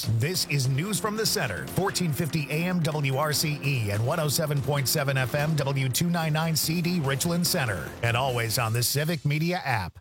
News. This is News from the Center, 1450 AM WRCE and 107.7 FM W299CD Richland Center, and always on the Civic Media app.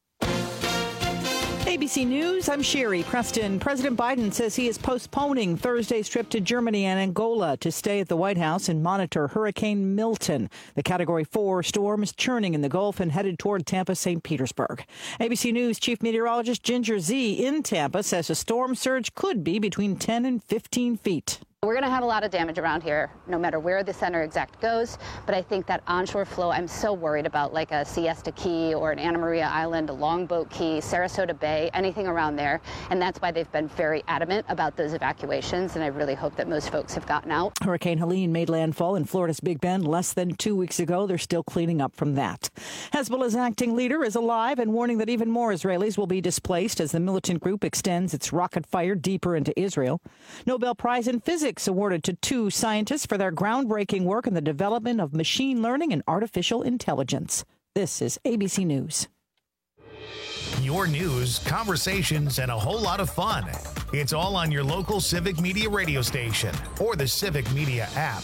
ABC News, I'm Sherry Preston. President Biden says he is postponing Thursday's trip to Germany and Angola to stay at the White House and monitor Hurricane Milton. The Category 4 storm is churning in the Gulf and headed toward Tampa, St. Petersburg. ABC News Chief Meteorologist Ginger Z in Tampa says a storm surge could be between 10 and 15 feet. We're going to have a lot of damage around here, no matter where the center exact goes. But I think that onshore flow, I'm so worried about, like a Siesta Key or an Anna Maria Island, a Longboat Key, Sarasota Bay, anything around there. And that's why they've been very adamant about those evacuations. And I really hope that most folks have gotten out. Hurricane Helene made landfall in Florida's Big Bend less than 2 weeks ago. They're still cleaning up from that. Hezbollah's acting leader is alive and warning that even more Israelis will be displaced as the militant group extends its rocket fire deeper into Israel. Nobel Prize in Physics awarded to 2 scientists for their groundbreaking work in the development of machine learning and artificial intelligence. This is ABC News. Your news, conversations, and a whole lot of fun. It's all on your local Civic Media radio station or the Civic Media app.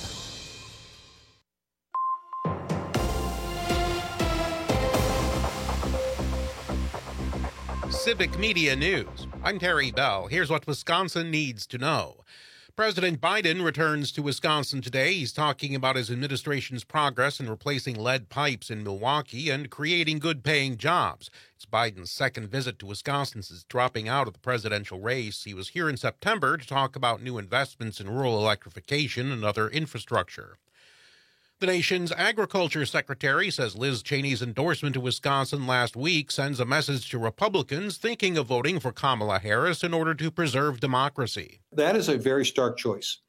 Civic Media News. I'm Terry Bell. Here's what Wisconsin needs to know. President Biden returns to Wisconsin today. He's talking about his administration's progress in replacing lead pipes in Milwaukee and creating good-paying jobs. It's Biden's second visit to Wisconsin since dropping out of the presidential race. He was here in September to talk about new investments in rural electrification and other infrastructure. The nation's agriculture secretary says Liz Cheney's endorsement to Wisconsin last week sends a message to Republicans thinking of voting for Kamala Harris in order to preserve democracy. That is a very stark choice.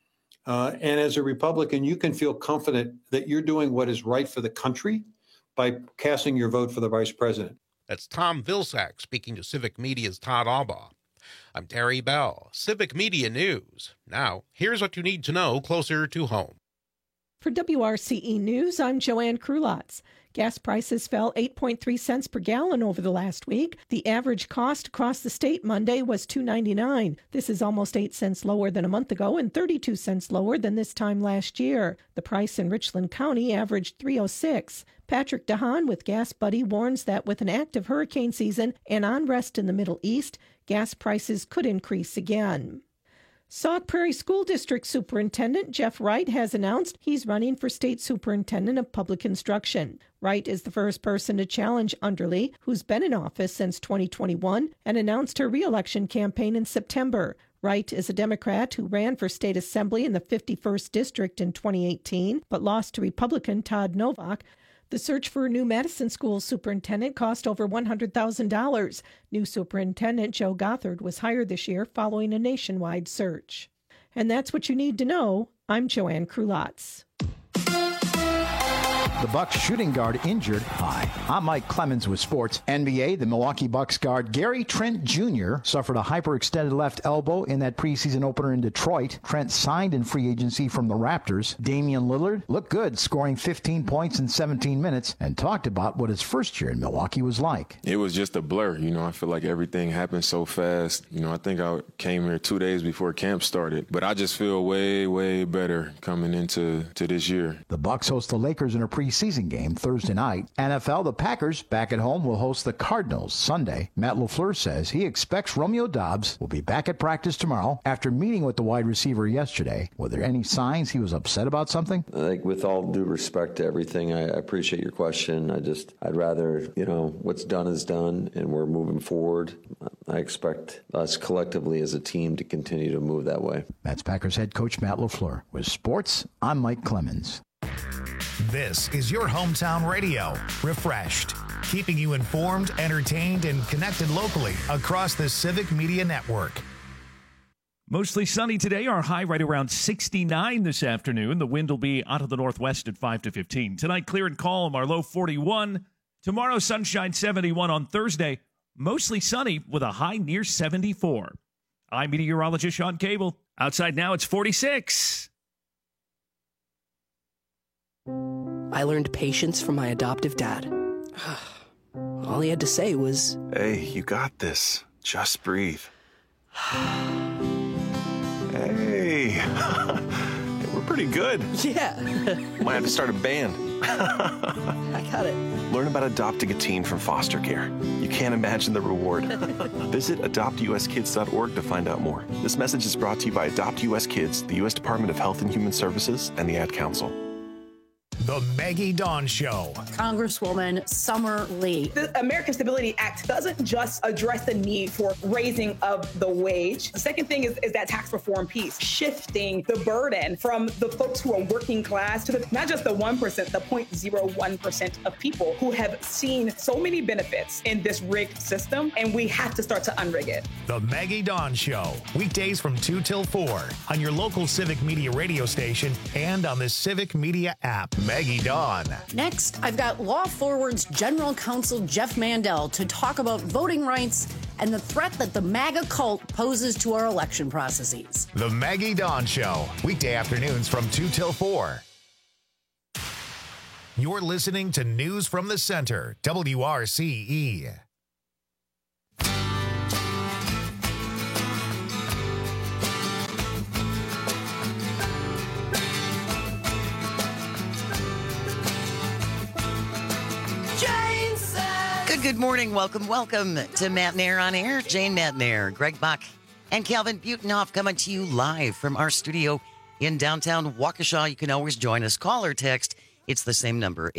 And as a Republican, you can feel confident that you're doing what is right for the country by casting your vote for the vice president. That's Tom Vilsack speaking to Civic Media's Todd Albaugh. I'm Terry Bell, Civic Media News. Now, here's what you need to know closer to home. For WRCE News, I'm Joanne Krulotz. Gas prices fell 8.3 cents per gallon over the last week. The average cost across the state Monday was $2.99. This is almost 8 cents lower than a month ago and 32 cents lower than this time last year. The price in Richland County averaged $3.06. Patrick DeHaan with Gas Buddy warns that with an active hurricane season and unrest in the Middle East, gas prices could increase again. Sauk Prairie School District Superintendent Jeff Wright has announced he's running for State Superintendent of Public Instruction. Wright is the first person to challenge Underly, who's been in office since 2021 and announced her re-election campaign in September. Wright is a Democrat who ran for state assembly in the 51st District in 2018, but lost to Republican Todd Novak. The search for a new Madison School superintendent cost over $100,000. New superintendent Joe Gothard was hired this year following a nationwide search. And that's what you need to know. I'm Joanne Krulotz. The Bucks shooting guard injured. Hi, I'm Mike Clemens with sports. NBA, the Milwaukee Bucks guard Gary Trent Jr. suffered a hyperextended left elbow in that preseason opener in Detroit. Trent signed in free agency from the Raptors. Damian Lillard looked good, scoring 15 points in 17 minutes, and talked about what his first year in Milwaukee was like. It was just a blur. I feel like everything happened so fast. I think I came here 2 days before camp started, but I just feel way, way better coming into this year. The Bucks host the Lakers in a preseason game Thursday night. NFL, the Packers, back at home, will host the Cardinals Sunday. Matt LaFleur says he expects Romeo Doubs will be back at practice tomorrow after meeting with the wide receiver yesterday. Were there any signs he was upset about something? I think with all due respect to everything, I appreciate your question. I'd rather, what's done is done and we're moving forward. I expect us collectively as a team to continue to move that way. That's Packers head coach Matt LaFleur. With sports, I'm Mike Clemens. This is your hometown radio, Refreshed, keeping you informed, entertained, and connected locally across the Civic Media Network. Mostly sunny today. Our high right around 69 this afternoon. The wind will be out of the northwest at 5 to 15. Tonight, clear and calm, our low 41. Tomorrow, sunshine 71 on Thursday. Mostly sunny with a high near 74. I'm meteorologist Sean Cable. Outside now, it's 46. I learned patience from my adoptive dad. All he had to say was, "Hey, you got this. Just breathe." Hey, we're pretty good. Yeah. Might have to start a band. I got it. Learn about adopting a teen from foster care. You can't imagine the reward. Visit adoptuskids.org to find out more. This message is brought to you by Adopt US Kids, the U.S. Department of Health and Human Services, and the Ad Council. The Maggie Dawn Show. Congresswoman Summer Lee. The American Stability Act doesn't just address the need for raising of the wage. The second thing is that tax reform piece, shifting the burden from the folks who are working class to not just the 1%, the 0.01% of people who have seen so many benefits in this rigged system, and we have to start to unrig it. The Maggie Dawn Show. Weekdays from 2 till 4 on your local Civic Media radio station and on the Civic Media app. Maggie Dawn. Next, I've got Law Forward's General Counsel Jeff Mandel to talk about voting rights and the threat that the MAGA cult poses to our election processes. The Maggie Dawn Show. Weekday afternoons from 2 till 4. You're listening to News from the Center, WRCE. Good morning. Welcome to Matt Nair on Air. Jane Matt Nair, Greg Buck, and Calvin Butenhoff coming to you live from our studio in downtown Waukesha. You can always join us. Call or text. It's the same number,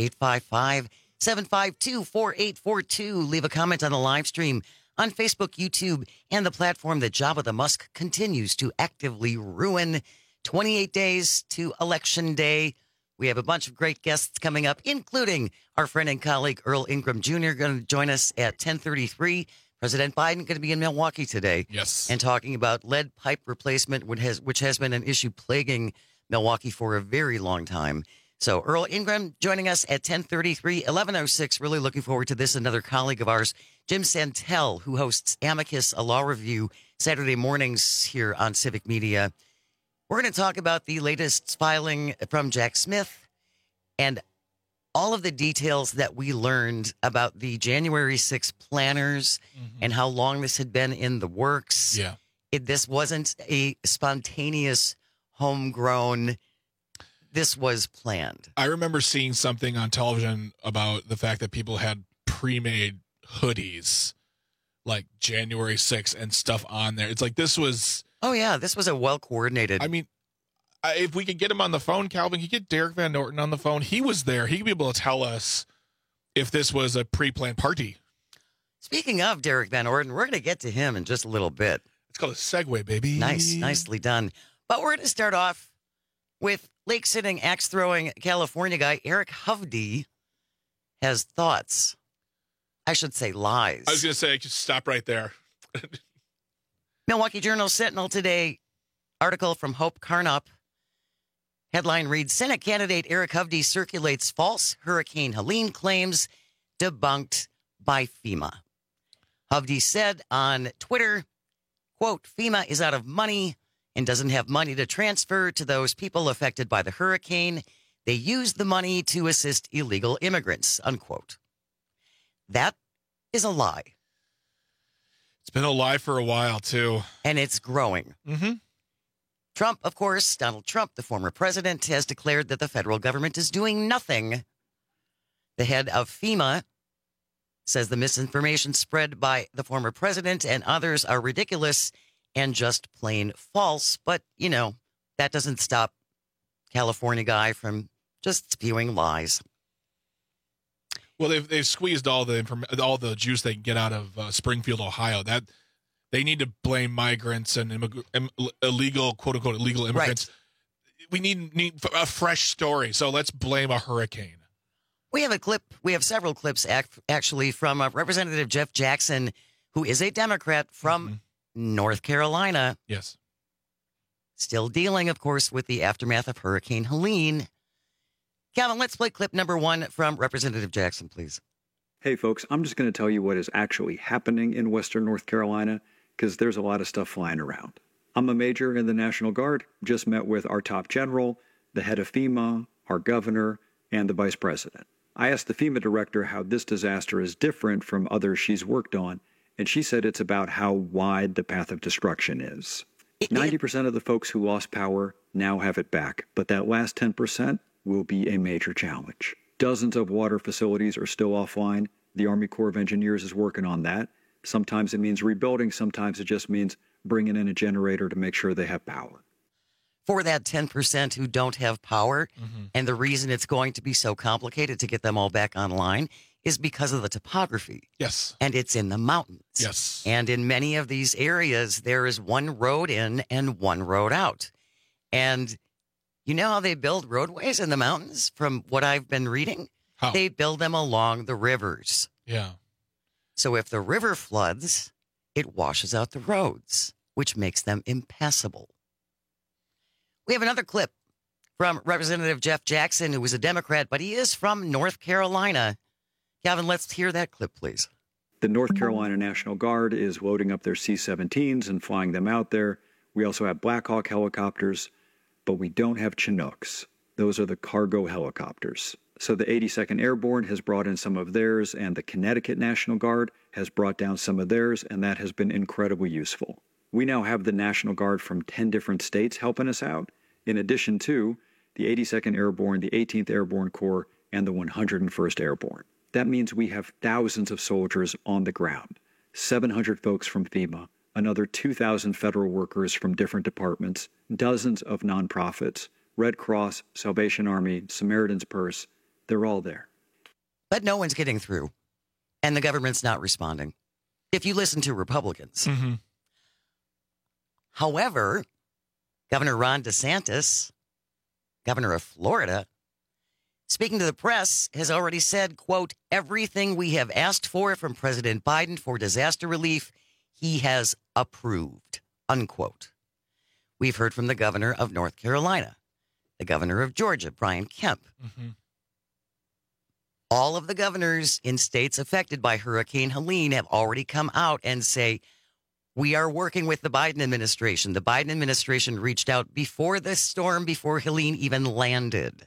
855-752-4842. Leave a comment on the live stream on Facebook, YouTube, and the platform that Jabba the Musk continues to actively ruin. 28 days to Election Day. We have a bunch of great guests coming up, including our friend and colleague Earl Ingram Jr. going to join us at 10:33. President Biden going to be in Milwaukee today. Yes. And talking about lead pipe replacement, which has been an issue plaguing Milwaukee for a very long time. So Earl Ingram joining us at 10:33, 11:06. Really looking forward to this. Another colleague of ours, Jim Santel, who hosts Amicus, a law review, Saturday mornings here on Civic Media. We're going to talk about the latest filing from Jack Smith and all of the details that we learned about the January 6th planners and how long this had been in the works. Yeah. This wasn't a spontaneous, homegrown, this was planned. I remember seeing something on television about the fact that people had pre-made hoodies like January 6th and stuff on there. It's like this was... Oh, yeah, this was a well-coordinated... I mean, if we could get him on the phone, Calvin, could get Derek Van Norton on the phone. He was there. He could be able to tell us if this was a pre-planned party. Speaking of Derek Van Norton, we're going to get to him in just a little bit. It's called a segue, baby. Nice, nicely done. But we're going to start off with lake-sitting, axe-throwing California guy Eric Hovde has thoughts. I should say lies. I was going to say, just stop right there. Milwaukee Journal Sentinel today, article from Hope Carnop. Headline reads, Senate candidate Eric Hovde circulates false Hurricane Helene claims debunked by FEMA. Hovde said on Twitter, quote, FEMA is out of money and doesn't have money to transfer to those people affected by the hurricane. They use the money to assist illegal immigrants, unquote. That is a lie. It's been a lie for a while, too. And it's growing. Mm-hmm. Trump, of course, Donald Trump, the former president, has declared that the federal government is doing nothing. The head of FEMA says the misinformation spread by the former president and others are ridiculous and just plain false. But, you know, that doesn't stop California guy from just spewing lies. Well, they've squeezed all the juice they can get out of Springfield, Ohio. That they need to blame migrants and illegal, quote unquote, illegal immigrants. Right. We need a fresh story. So let's blame a hurricane. We have a clip. We have several clips actually from Representative Jeff Jackson, who is a Democrat from North Carolina. Yes. Still dealing, of course, with the aftermath of Hurricane Helene. Calvin, let's play clip number 1 from Representative Jackson, please. Hey, folks, I'm just going to tell you what is actually happening in Western North Carolina, because there's a lot of stuff flying around. I'm a major in the National Guard, just met with our top general, the head of FEMA, our governor, and the vice president. I asked the FEMA director how this disaster is different from others she's worked on, and she said it's about how wide the path of destruction is. 90% of the folks who lost power now have it back, but that last 10% will be a major challenge. Dozens of water facilities are still offline. The Army Corps of Engineers is working on that. Sometimes it means rebuilding, sometimes it just means bringing in a generator to make sure they have power. For that 10% who don't have power, and the reason it's going to be so complicated to get them all back online is because of the topography. Yes. And it's in the mountains. Yes. And in many of these areas, there is one road in and one road out. And you know how they build roadways in the mountains from what I've been reading? How? They build them along the rivers. Yeah. So if the river floods, it washes out the roads, which makes them impassable. We have another clip from Representative Jeff Jackson, who was a Democrat, but he is from North Carolina. Calvin, let's hear that clip, please. The North Carolina National Guard is loading up their C-17s and flying them out there. We also have Black Hawk helicopters, but we don't have Chinooks. Those are the cargo helicopters. So the 82nd Airborne has brought in some of theirs, and the Connecticut National Guard has brought down some of theirs, and that has been incredibly useful. We now have the National Guard from 10 different states helping us out, in addition to the 82nd Airborne, the 18th Airborne Corps, and the 101st Airborne. That means we have thousands of soldiers on the ground, 700 folks from FEMA, another 2,000 federal workers from different departments, dozens of nonprofits, Red Cross, Salvation Army, Samaritan's Purse, they're all there. But no one's getting through, and the government's not responding, if you listen to Republicans. However, Governor Ron DeSantis, governor of Florida, speaking to the press, has already said, quote, everything we have asked for from President Biden for disaster relief, he has approved, unquote. We've heard from the governor of North Carolina, the governor of Georgia, Brian Kemp. All of the governors in states affected by Hurricane Helene have already come out and say, we are working with the Biden administration. The Biden administration reached out before this storm, before Helene even landed,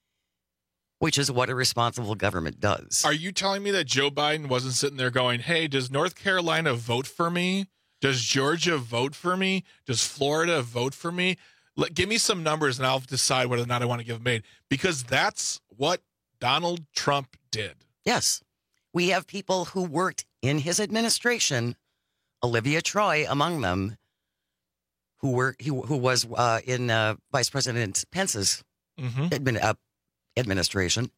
which is what a responsible government does. Are you telling me that Joe Biden wasn't sitting there going, hey, does North Carolina vote for me? Does Georgia vote for me? Does Florida vote for me? Give me some numbers and I'll decide whether or not I want to give them aid. Because that's what Donald Trump did. Yes. We have people who worked in his administration, Olivia Troy among them, who was in Vice President Pence's administration,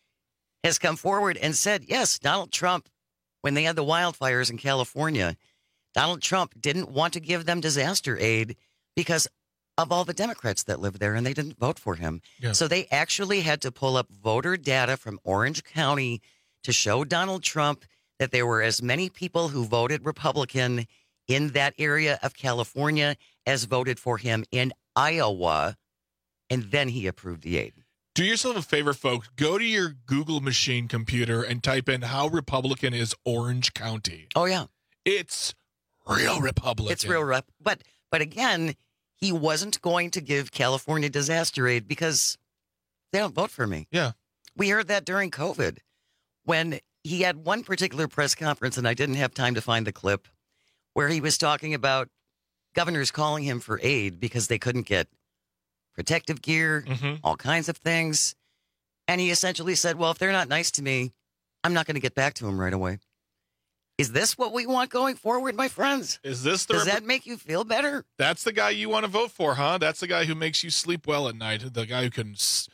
has come forward and said, yes, Donald Trump, when they had the wildfires in California, Donald Trump didn't want to give them disaster aid because of all the Democrats that lived there, and they didn't vote for him. Yeah. So they actually had to pull up voter data from Orange County to show Donald Trump that there were as many people who voted Republican in that area of California as voted for him in Iowa, and then he approved the aid. Do yourself a favor, folks. Go to your Google machine computer and type in how Republican is Orange County. Oh, yeah. It's real Republican. It's real But again, he wasn't going to give California disaster aid because they don't vote for me. Yeah. We heard that during COVID when he had one particular press conference, and I didn't have time to find the clip, where he was talking about governors calling him for aid because they couldn't get protective gear, all kinds of things. And he essentially said, well, if they're not nice to me, I'm not going to get back to them right away. Is this what we want going forward, my friends? Is this Does that make you feel better? That's the guy you want to vote for, huh? That's the guy who makes you sleep well at night. The guy who can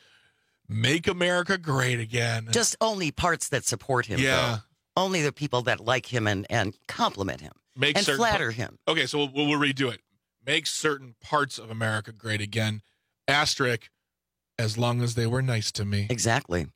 make America great again. Just only parts that support him, though. Only the people that like him and compliment him and flatter him. Okay, so we'll redo it. Make certain parts of America great again. Asterisk, as long as they were nice to me. Exactly.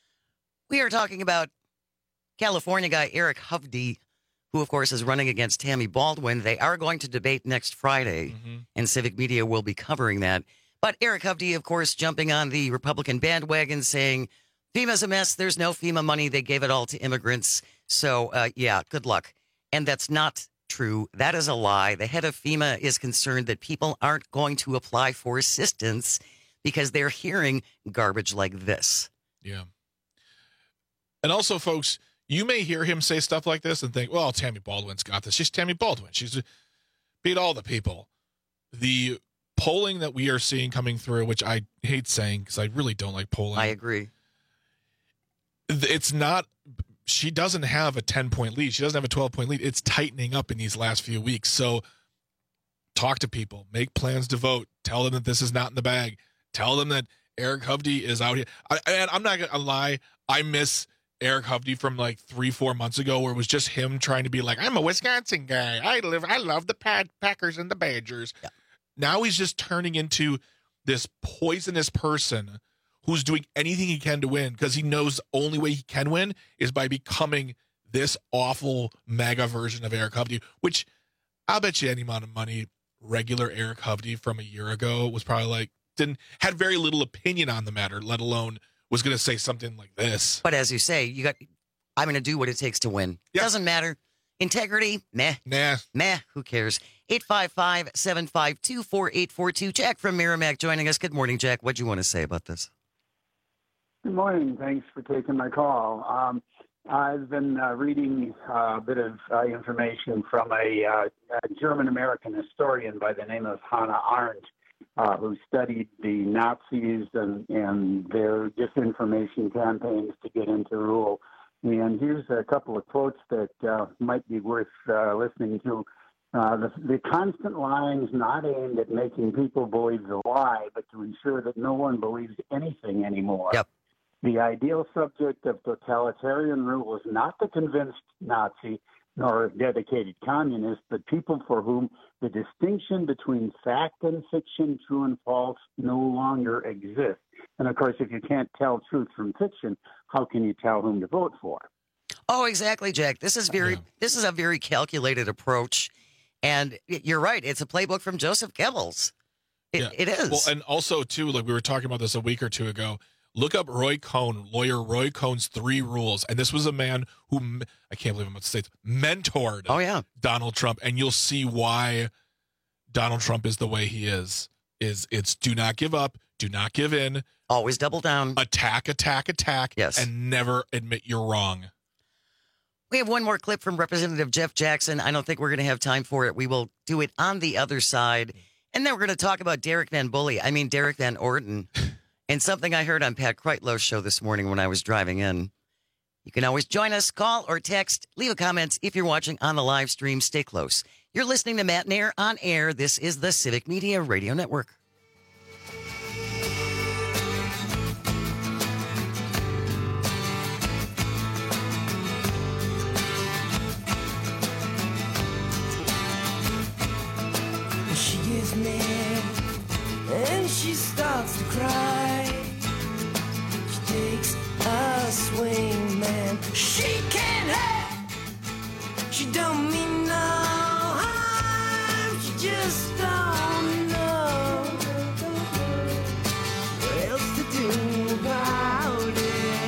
We are talking about California guy Eric Hovde, who, of course, is running against Tammy Baldwin. They are going to debate next Friday, and Civic Media will be covering that. But Eric Hovde, of course, jumping on the Republican bandwagon, saying, FEMA's a mess. There's no FEMA money. They gave it all to immigrants. So, yeah, good luck. And that's not true. That is a lie. The head of FEMA is concerned that people aren't going to apply for assistance because they're hearing garbage like this. Yeah. And also, folks, you may hear him say stuff like this and think, well, Tammy Baldwin's got this. She's Tammy Baldwin. She's beat all the people. the polling that we are seeing coming through, which I hate saying because I really don't like polling. I agree. It's not, she doesn't have a 10-point lead. She doesn't have a 12-point lead. It's tightening up in these last few weeks. So talk to people, make plans to vote, tell them that this is not in the bag, tell them that Eric Hovde is out here. And I'm not going to lie, I miss Eric Hovde from like 3-4 months ago, where it was just him trying to be like, I'm a Wisconsin guy. I love the Packers and the Badgers. Yeah. Now he's just turning into this poisonous person who's doing anything he can to win because he knows the only way he can win is by becoming this awful MAGA version of Eric Hovde, which I'll bet you any amount of money regular Eric Hovde from a year ago was probably like, had very little opinion on the matter, let alone was going to say something like this. But as you say, I'm going to do what it takes to win. Yep. Doesn't matter. Integrity, meh. Nah. Meh, who cares? 855-752-4842. Jack from Merrimack joining us. Good morning, Jack. What do you want to say about this? Good morning. Thanks for taking my call. I've been reading a bit of information from a German-American historian by the name of Hannah Arendt, who studied the Nazis and their disinformation campaigns to get into rule. And here's a couple of quotes that might be worth listening to. The constant lying is not aimed at making people believe the lie, but to ensure that no one believes anything anymore. Yep. The ideal subject of totalitarian rule is not the convinced Nazi nor a dedicated communist, but people for whom the distinction between fact and fiction, true and false, no longer exists. And of course, if you can't tell truth from fiction, how can you tell whom to vote for? Oh, exactly, Jack. This is a very calculated approach. And you're right. It's a playbook from Joseph Goebbels. It is. Well, and also, too, like we were talking about this a week or two ago, look up Roy Cohn, lawyer Roy Cohn's 3 rules. And this was a man who, I can't believe I'm about to say it, mentored Donald Trump. And you'll see why Donald Trump is the way he is. It's do not give up, do not give in. Always double down. Attack. Yes. And never admit you're wrong. We have one more clip from Representative Jeff Jackson. I don't think we're going to have time for it. We will do it on the other side. And then we're going to talk about Derek Van Orton. And something I heard on Pat Kreitlow's show this morning when I was driving in. You can always join us, call or text, leave a comment if you're watching on the live stream. Stay close. You're listening to Matt Nair on air. This is the Civic Media Radio Network. She gets mad and she starts to cry. She takes a swing, man. She can't help. She don't mean no harm. She just don't know what else to do about it.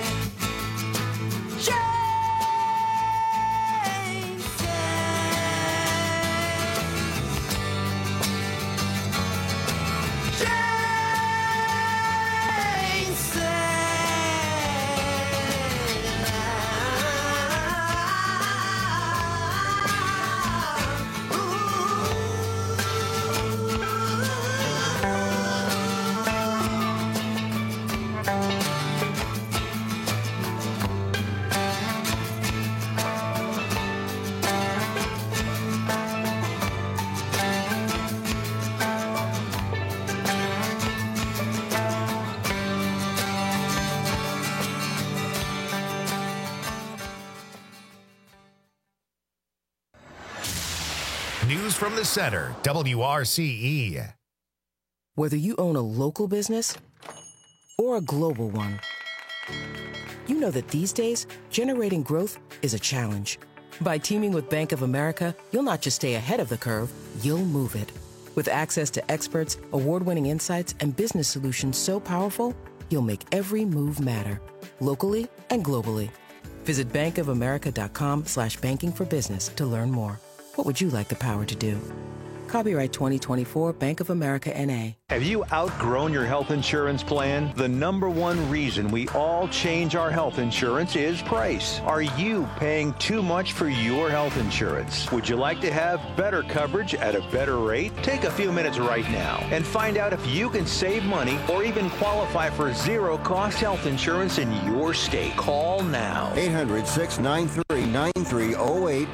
News from the center, WRCE. Whether you own a local business or a global one, you know that these days, generating growth is a challenge. By teaming with Bank of America, you'll not just stay ahead of the curve, you'll move it. With access to experts, award-winning insights, and business solutions so powerful, you'll make every move matter, locally and globally. Visit bankofamerica.com/banking for business to learn more. What would you like the power to do? Copyright 2024 Bank of America N.A. Have you outgrown your health insurance plan? The number one reason we all change our health insurance is price. Are you paying too much for your health insurance? Would you like to have better coverage at a better rate? Take a few minutes right now and find out if you can save money or even qualify for zero-cost health insurance in your state. Call now. 800-693-9308.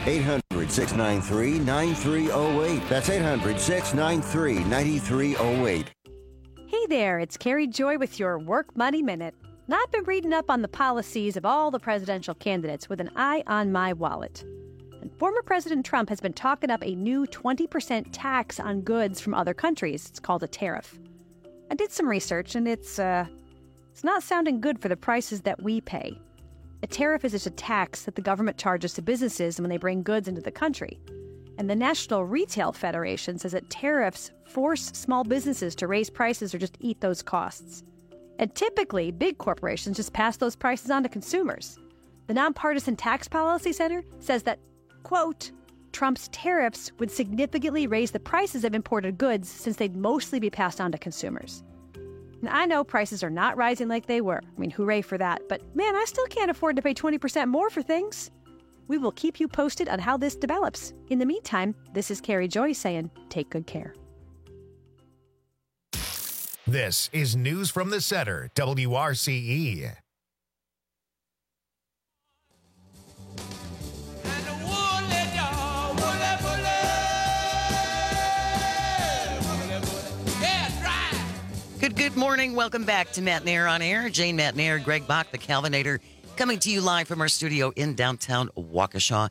800-693-9308. That's 800-693-9308. Hey there, it's Carrie Joy with your Work Money Minute. And I've been reading up on the policies of all the presidential candidates with an eye on my wallet. And former President Trump has been talking up a new 20% tax on goods from other countries. It's called a tariff. I did some research, and it's not sounding good for the prices that we pay. A tariff is just a tax that the government charges to businesses when they bring goods into the country. And the National Retail Federation says that tariffs force small businesses to raise prices or just eat those costs. And typically, big corporations just pass those prices on to consumers. The Nonpartisan Tax Policy Center says that, quote, Trump's tariffs would significantly raise the prices of imported goods since they'd mostly be passed on to consumers. And I know prices are not rising like they were. I mean, hooray for that. But man, I still can't afford to pay 20% more for things. We will keep you posted on how this develops. In the meantime, this is Carrie Joy saying, take good care. This is News from the Center, WRCE. Good morning. Welcome back to Matnair on Air. Jane Matnair, Greg Bach, the Calvinator, coming to you live from our studio in downtown Waukesha.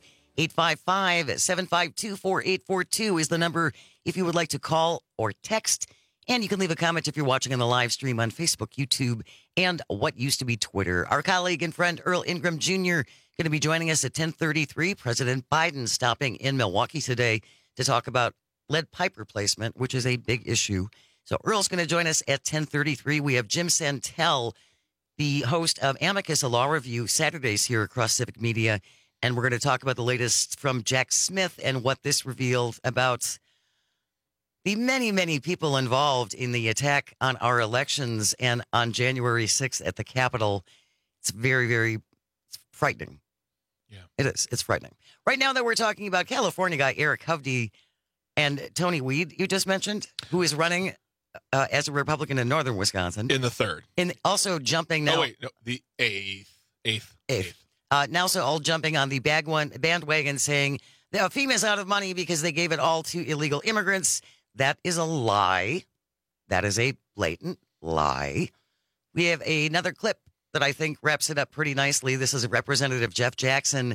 855-752-4842 is the number if you would like to call or text. And you can leave a comment if you're watching on the live stream on Facebook, YouTube, and what used to be Twitter. Our colleague and friend Earl Ingram Jr. going to be joining us at 10:33. President Biden stopping in Milwaukee today to talk about lead pipe replacement, which is a big issue. So Earl's going to join us at 10:33. We have Jim Santel, the host of Amicus, a law review, Saturdays here across Civic Media. And we're going to talk about the latest from Jack Smith and what this revealed about the many, many people involved in the attack on our elections and on January 6th at the Capitol. It's very, very frightening. Yeah, it is. It's frightening. Right now that we're talking about California guy Eric Hovde and Tony Weed, you just mentioned, who is running as a Republican in northern Wisconsin. In the third. And also jumping now. Oh, wait, no, the eighth. Now also all jumping on the bandwagon saying FEMA's out of money because they gave it all to illegal immigrants. That is a lie. That is a blatant lie. We have another clip that I think wraps it up pretty nicely. This is Representative Jeff Jackson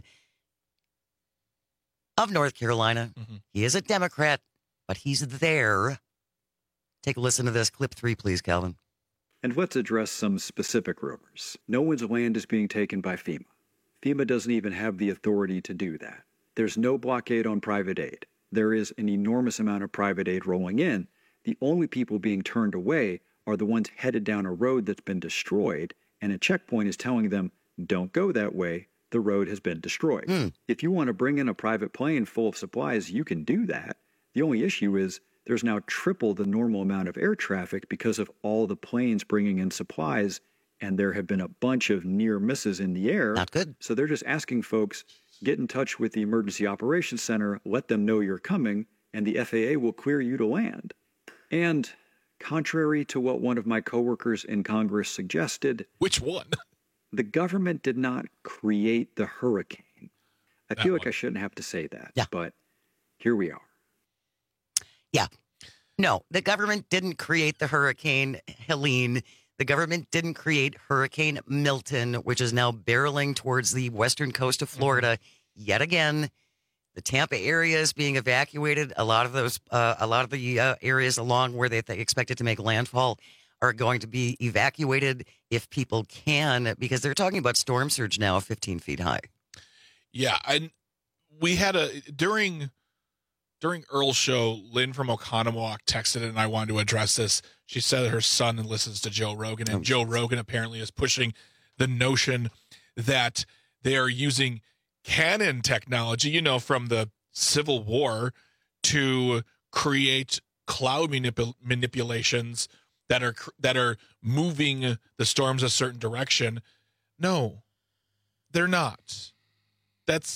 of North Carolina. Mm-hmm. He is a Democrat, but he's there. Take a listen to this. Clip 3, please, Calvin. And let's address some specific rumors. No one's land is being taken by FEMA. FEMA doesn't even have the authority to do that. There's no blockade on private aid. There is an enormous amount of private aid rolling in. The only people being turned away are the ones headed down a road that's been destroyed, and a checkpoint is telling them, don't go that way. The road has been destroyed. If you want to bring in a private plane full of supplies, you can do that. The only issue is there's now triple the normal amount of air traffic because of all the planes bringing in supplies, and there have been a bunch of near misses in the air. Not good. So they're just asking folks, get in touch with the Emergency Operations Center, let them know you're coming, and the FAA will clear you to land. And contrary to what one of my coworkers in Congress suggested... Which one? The government did not create the hurricane. I feel like I shouldn't have to say that, but here we are. Yeah. No, the government didn't create the Hurricane Helene. The government didn't create Hurricane Milton, which is now barreling towards the western coast of Florida yet again. The Tampa area is being evacuated. A lot of the areas along where they expect it to make landfall are going to be evacuated if people can, because they're talking about storm surge now of 15 feet high. Yeah, and we had during Earl's show, Lynn from Oconomowoc texted it, and I wanted to address this. She said her son listens to Joe Rogan, and Joe Rogan apparently is pushing the notion that they are using cannon technology, from the Civil War to create cloud manipulations that are moving the storms a certain direction. No, they're not. That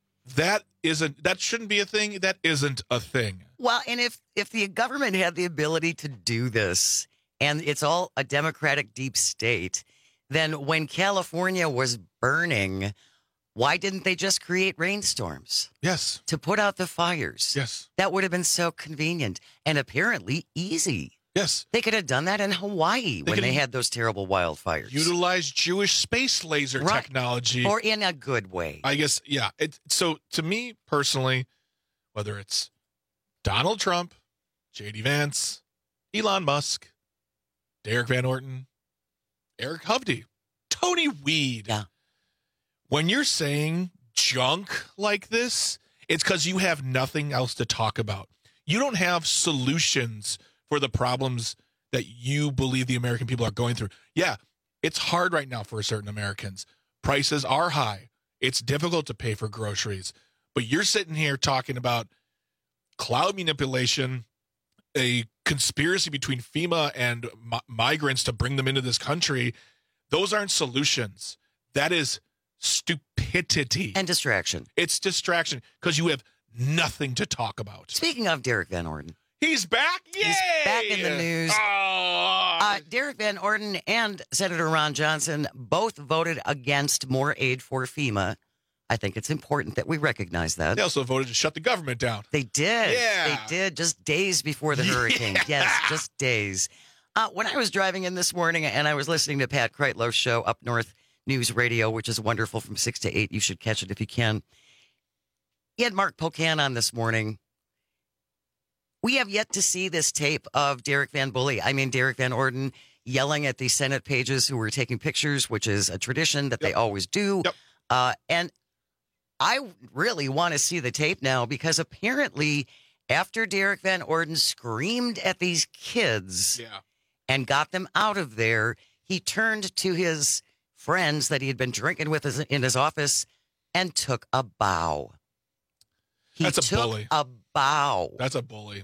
shouldn't be a thing. That isn't a thing. Well, and if the government had the ability to do this, and it's all a Democratic deep state, then when California was burning, why didn't they just create rainstorms? Yes. To put out the fires. Yes. That would have been so convenient and apparently easy. Yes. They could have done that in Hawaii when they had those terrible wildfires. Utilize Jewish space laser technology. Or in a good way. I guess, yeah. So to me personally, whether it's Donald Trump, J.D. Vance, Elon Musk, Derek Van Orton, Eric Hovde, Tony Weed. Yeah. When you're saying junk like this, it's because you have nothing else to talk about. You don't have solutions for the problems that you believe the American people are going through. Yeah, it's hard right now for certain Americans. Prices are high. It's difficult to pay for groceries. But you're sitting here talking about cloud manipulation, a conspiracy between FEMA and migrants to bring them into this country. Those aren't solutions. That is stupidity. And distraction. It's distraction because you have nothing to talk about. Speaking of Derek Van Orden. He's back? Yay! He's back in the news. Derek Van Orden and Senator Ron Johnson both voted against more aid for FEMA. I think it's important that we recognize that. They also voted to shut the government down. They did. Yeah. They did just days before the hurricane. Yes, just days. When I was driving in this morning and I was listening to Pat Kreitlow's show, Up North News Radio, which is wonderful from 6 to 8. You should catch it if you can. He had Mark Pocan on this morning. We have yet to see this tape of Derek Van Orden yelling at the Senate pages who were taking pictures, which is a tradition that they always do. And I really want to see the tape now because apparently after Derek Van Orden screamed at these kids and got them out of there, he turned to his friends that he had been drinking with in his office and took a bow. That's a bully. A bow. That's a bully.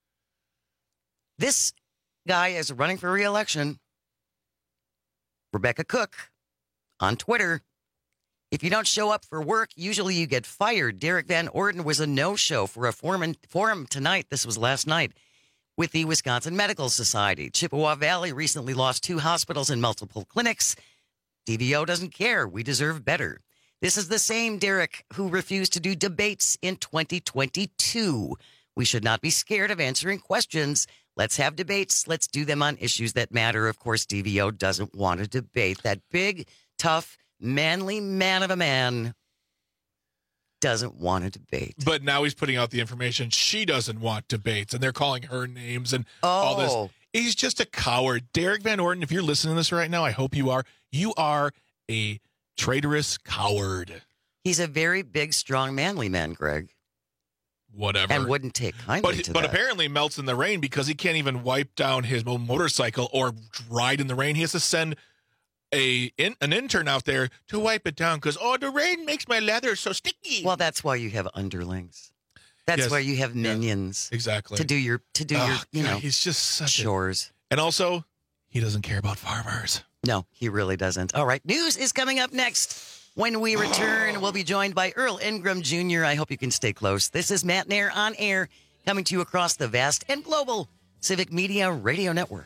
This guy is running for re-election. Rebecca Cook on Twitter. If you don't show up for work, usually you get fired. Derek Van Orden was a no-show for a forum tonight. This was last night with the Wisconsin Medical Society. Chippewa Valley recently lost 2 hospitals and multiple clinics. DVO doesn't care. We deserve better. This is the same Derek who refused to do debates in 2022. We should not be scared of answering questions. Let's have debates. Let's do them on issues that matter. Of course, DVO doesn't want to debate. That big, tough, manly man of a man doesn't want to debate. But now he's putting out the information she doesn't want debates, and they're calling her names and all this. He's just a coward. Derek Van Orden, if you're listening to this right now, I hope you are. You are a traitorous coward. He's a very big, strong, manly man, Greg. Whatever. And wouldn't take kindly to that. But apparently melts in the rain because he can't even wipe down his motorcycle or ride in the rain. He has to send an intern out there to wipe it down because, the rain makes my leather so sticky. Well, that's why you have underlings. That's why you have minions. Exactly. To do your he's just such chores. And also, he doesn't care about farmers. No, he really doesn't. All right, news is coming up next. When we return, we'll be joined by Earl Ingram Jr. I hope you can stay close. This is Matt Nair on air, coming to you across the vast and global Civic Media Radio Network.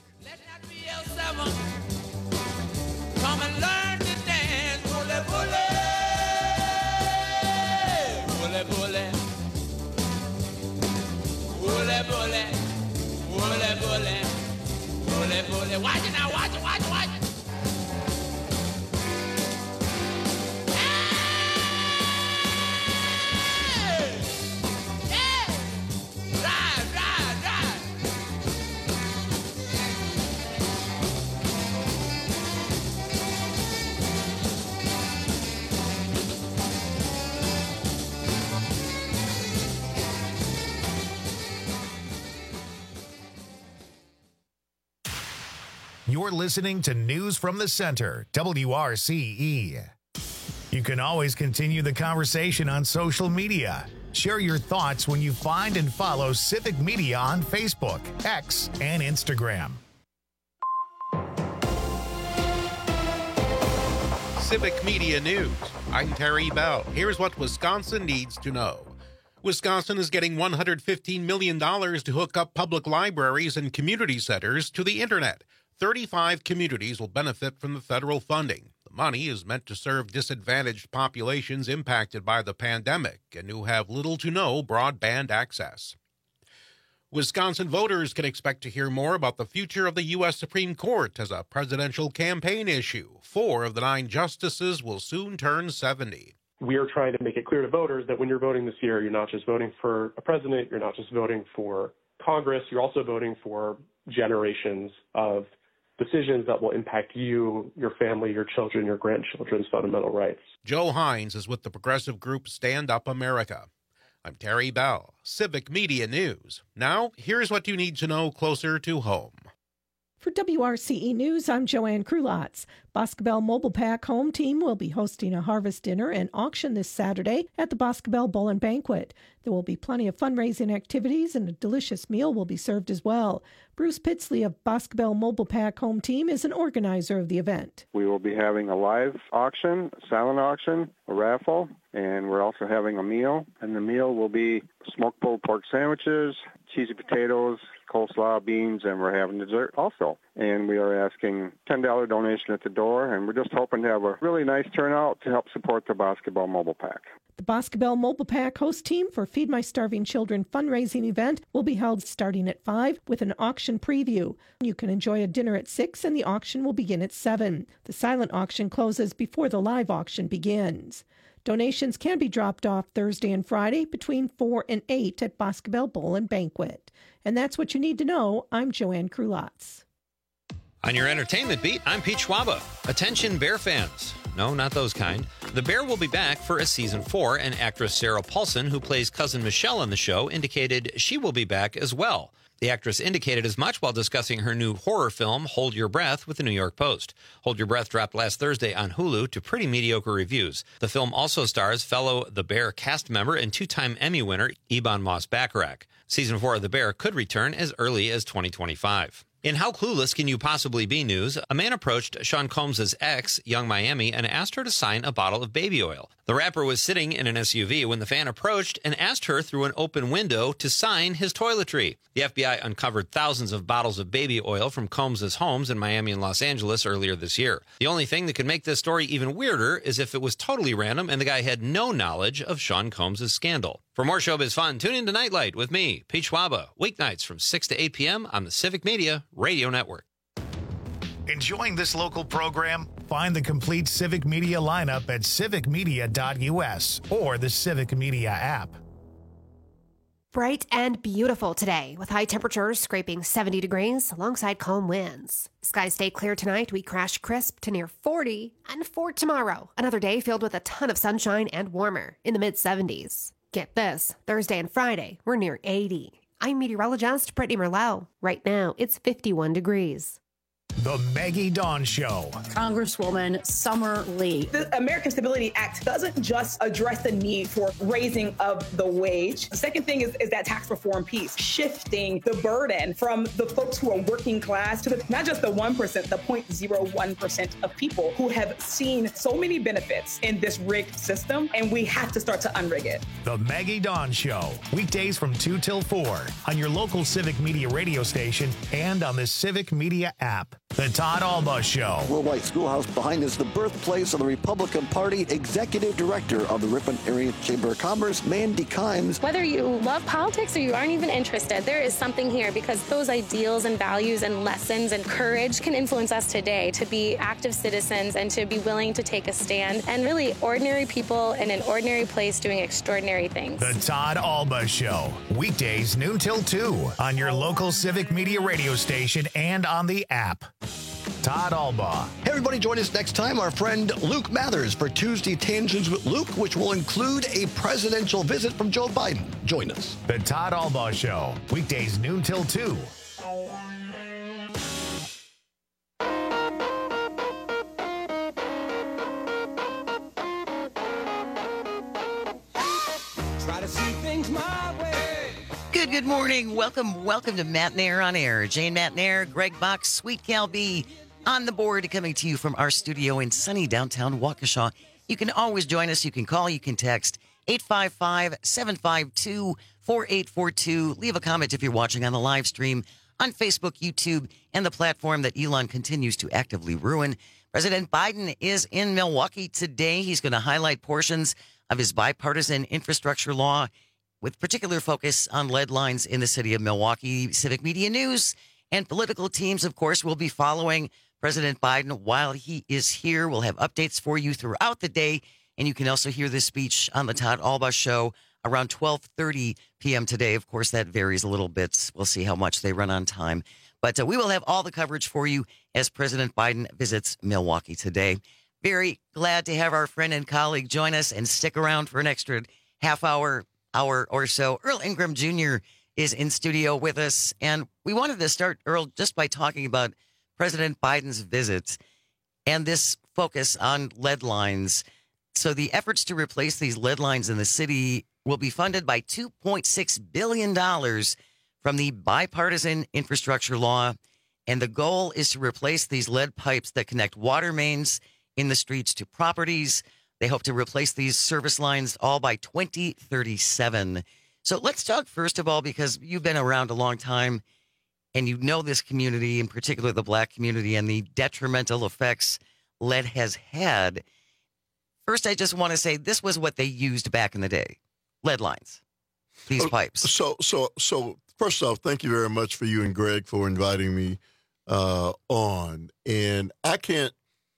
Come and learn to dance, bully, bully, bully, bully, bully, bully, bully, bully, bully, bully. Watch it now, watch it, watch it, watch it. You're listening to News from the Center, WRCE. You can always continue the conversation on social media. Share your thoughts when you find and follow Civic Media on Facebook, X, and Instagram. Civic Media News. I'm Terry Bell. Here's what Wisconsin needs to know. Wisconsin is getting $115 million to hook up public libraries and community centers to the internet. 35 communities will benefit from the federal funding. The money is meant to serve disadvantaged populations impacted by the pandemic and who have little to no broadband access. Wisconsin voters can expect to hear more about the future of the U.S. Supreme Court as a presidential campaign issue. 4 of the 9 justices will soon turn 70. We are trying to make it clear to voters that when you're voting this year, you're not just voting for a president, you're not just voting for Congress, you're also voting for generations of decisions that will impact you, your family, your children, your grandchildren's fundamental rights. Joe Hines is with the progressive group Stand Up America. I'm Terry Bell, Civic Media News. Now, here's what you need to know closer to home. For WRCE News, I'm Joanne Krulotz. Boscobel Mobile Pack home team will be hosting a harvest dinner and auction this Saturday at the Boscobel Bowl and Banquet. There will be plenty of fundraising activities and a delicious meal will be served as well. Bruce Pitsley of Boscobel Mobile Pack home team is an organizer of the event. We will be having a live auction, a silent auction, a raffle, and we're also having a meal. And the meal will be smoked pulled pork sandwiches, cheesy potatoes, coleslaw, beans, and we're having dessert also. And we are asking $10 donation at the door, and we're just hoping to have a really nice turnout to help support the Boscobel Mobile Pack. The Boscobel Mobile Pack host team for Feed My Starving Children fundraising event will be held starting at 5 with an auction preview. You can enjoy a dinner at 6 and the auction will begin at 7. The silent auction closes before the live auction begins. Donations can be dropped off Thursday and Friday between 4 and 8 at Boscobel Bowl and Banquet. And that's what you need to know. I'm Joanne Krulotz. On your entertainment beat, I'm Pete Schwaba. Attention Bear fans. No, not those kind. The Bear will be back for a season 4, and actress Sarah Paulson, who plays Cousin Michelle on the show, indicated she will be back as well. The actress indicated as much while discussing her new horror film, Hold Your Breath, with the New York Post. Hold Your Breath dropped last Thursday on Hulu to pretty mediocre reviews. The film also stars fellow The Bear cast member and 2-time Emmy winner Ebon Moss-Bachrach. Season 4 of The Bear could return as early as 2025. In How Clueless Can You Possibly Be news, a man approached Sean Combs' ex, Young Miami, and asked her to sign a bottle of baby oil. The rapper was sitting in an SUV when the fan approached and asked her through an open window to sign his toiletry. The FBI uncovered thousands of bottles of baby oil from Combs' homes in Miami and Los Angeles earlier this year. The only thing that could make this story even weirder is if it was totally random and the guy had no knowledge of Sean Combs' scandal. For more showbiz fun, tune in to Nightlight with me, Pete Schwaba, weeknights from 6 to 8 p.m. on the Civic Media Radio Network. Enjoying this local program? Find the complete Civic Media lineup at civicmedia.us or the Civic Media app. Bright and beautiful today, with high temperatures scraping 70 degrees alongside calm winds. Skies stay clear tonight. We crash crisp to near 40. And for tomorrow, another day filled with a ton of sunshine and warmer in the mid-70s. Get this, Thursday and Friday, we're near 80. I'm meteorologist Brittany Merlot. Right now, it's 51 degrees. The Maggie Dawn Show. Congresswoman Summer Lee. The American Stability Act doesn't just address the need for raising of the wage. The second thing is that tax reform piece, shifting the burden from the folks who are working class to not just the 1%, the 0.01% of people who have seen so many benefits in this rigged system, and we have to start to unrig it. The Maggie Dawn Show. Weekdays from 2 till 4 on your local Civic Media radio station and on the Civic Media app. The Todd Alba Show. Worldwide Schoolhouse behind is the birthplace of the Republican Party Executive Director of the Ripon Area Chamber of Commerce, Mandy Kimes. Whether you love politics or you aren't even interested, there is something here because those ideals and values and lessons and courage can influence us today to be active citizens and to be willing to take a stand and really ordinary people in an ordinary place doing extraordinary things. The Todd Alba Show. Weekdays noon till 2 on your local Civic Media radio station and on the app. Todd Alba. Hey, everybody, join us next time, our friend Luke Mathers, for Tuesday Tangents with Luke, which will include a presidential visit from Joe Biden. Join us. The Todd Alba Show. Weekdays noon till 2. Try to see things Good morning. Welcome to Matt Nair on Air. Jane Matt Nair, Greg Box, Sweet Cal B on the board, coming to you from our studio in sunny downtown Waukesha. You can always join us. You can call, you can text 855-752-4842. Leave a comment if you're watching on the live stream on Facebook, YouTube, and the platform that Elon continues to actively ruin. President Biden is in Milwaukee today. He's going to highlight portions of his bipartisan infrastructure law with particular focus on lead lines in the city of Milwaukee. Civic Media News and political teams, of course, will be following President Biden while he is here. We'll have updates for you throughout the day, and you can also hear this speech on the Todd Alba Show around 12:30 p.m. today. Of course, that varies a little bit. We'll see how much they run on time. But we will have all the coverage for you as President Biden visits Milwaukee today. Very glad to have our friend and colleague join us and stick around for an extra half hour or so. Earl Ingram Jr. is in studio with us, and we wanted to start, Earl, just by talking about President Biden's visit and this focus on lead lines. So the efforts to replace these lead lines in the city will be funded by $2.6 billion from the bipartisan infrastructure law, and the goal is to replace these lead pipes that connect water mains in the streets to properties. They hope to replace these service lines all by 2037. So let's talk first of all, because you've been around a long time and you know this community, in particular the black community, and the detrimental effects lead has had. First, I just want to say this was what they used back in the day, lead lines, these pipes. So first off, thank you very much for you and Greg for inviting me on. And I can't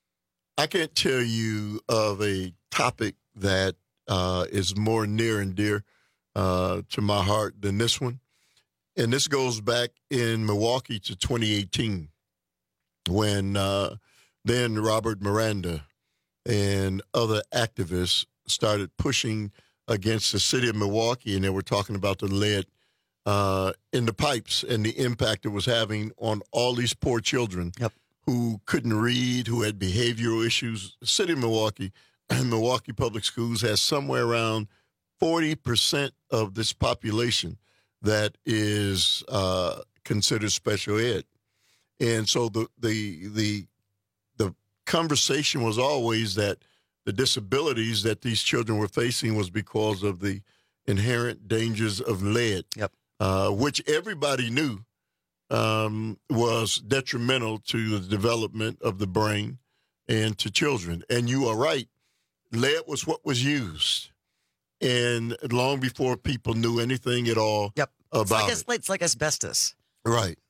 tell you of a topic that is more near and dear to my heart than this one. And this goes back in Milwaukee to 2018 when then Robert Miranda and other activists started pushing against the city of Milwaukee, and they were talking about the lead in the pipes and the impact it was having on all these poor children who couldn't read, who had behavioral issues. The city of Milwaukee and Milwaukee Public Schools has somewhere around 40% of this population that is considered special ed. And so the conversation was always that the disabilities that these children were facing was because of the inherent dangers of lead, which everybody knew was detrimental to the development of the brain and to children. And you are right, lead was what was used. And long before people knew anything at all about it. It's like asbestos. Right.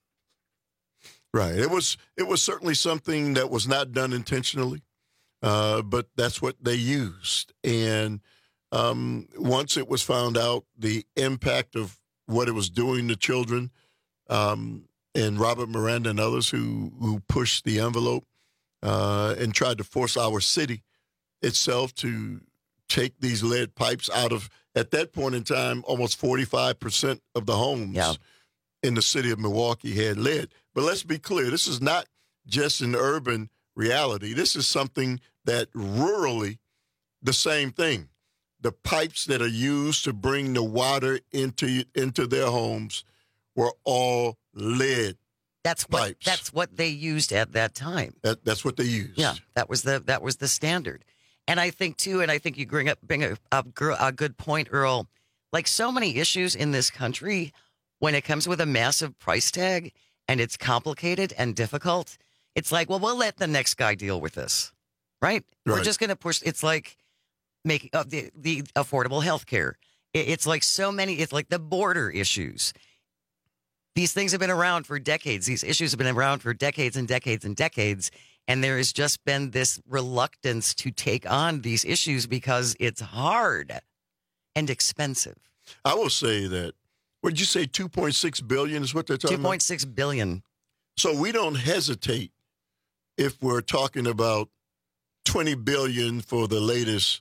It was certainly something that was not done intentionally, but that's what they used. And once it was found out the impact of what it was doing to children, and Robert Miranda and others who pushed the envelope and tried to force our city itself to take these lead pipes out of, at that point in time, almost 45% of the homes in the city of Milwaukee had lead. But let's be clear, this is not just an urban reality. This is something that rurally, the same thing. The pipes that are used to bring the water into their homes were all lead pipes. That's what they used at that time. That's what they used. Yeah, that was the standard. And I think too, and I think you bring up a good point, Earl. Like so many issues in this country, when it comes with a massive price tag and it's complicated and difficult, it's like, well, we'll let the next guy deal with this, right? We're just going to push. It's like making the affordable health care. It's like so many. It's like the border issues. These things have been around for decades. These issues have been around for decades and decades and decades. And there has just been this reluctance to take on these issues because it's hard and expensive. I will say that, what did you say, $2.6 billion is what they're talking about? $2.6 billion. So we don't hesitate if we're talking about $20 billion for the latest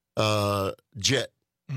jet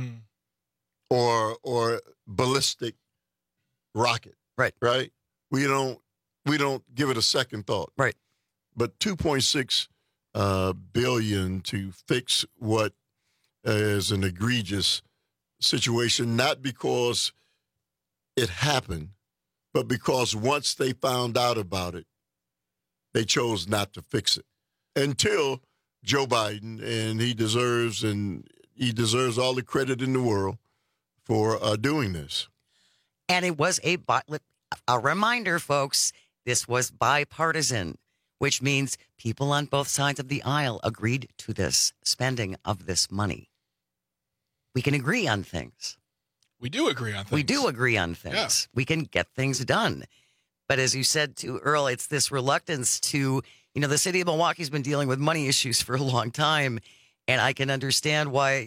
or ballistic rocket. Right. We don't give it a second thought. Right. But $2.6 billion to fix what is an egregious situation, not because it happened, but because once they found out about it, they chose not to fix it until Joe Biden, and he deserves all the credit in the world for doing this. And it was a reminder, folks, this was bipartisan, which means people on both sides of the aisle agreed to this spending of this money. We can agree on things. We do agree on things. We do agree on things. Yeah. We can get things done. But as you said to Earl, it's this reluctance to, the city of Milwaukee's been dealing with money issues for a long time. And I can understand why.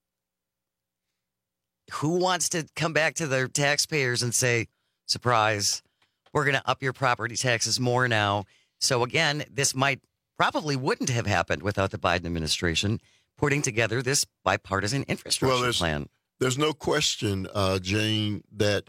Who wants to come back to their taxpayers and say, surprise, we're going to up your property taxes more now. So again, this probably wouldn't have happened without the Biden administration putting together this bipartisan infrastructure plan. There's no question, Jane, that,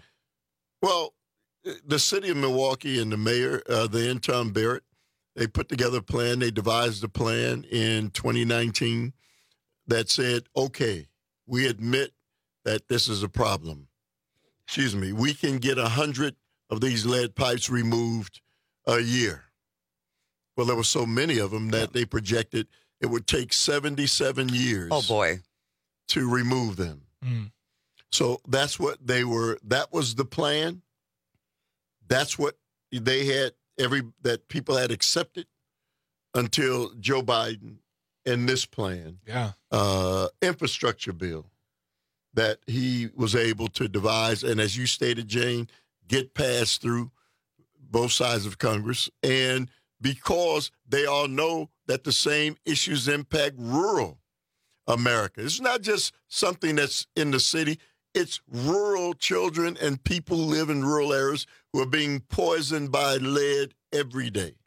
the city of Milwaukee and the mayor, then Tom Barrett, they put together a plan. They devised a plan in 2019 that said, okay, we admit that this is a problem. We can get 100 of these lead pipes removed a year. Well, there were so many of them that they projected it would take 77 years. Oh, boy. To remove them. Mm. So that's what that was the plan. That's what they had, that people had accepted until Joe Biden and this plan, infrastructure bill, that he was able to devise, and as you stated, Jane, get passed through both sides of Congress. And because they all know that the same issues impact rural America. It's not just something that's in the city. It's rural children and people who live in rural areas who are being poisoned by lead every day.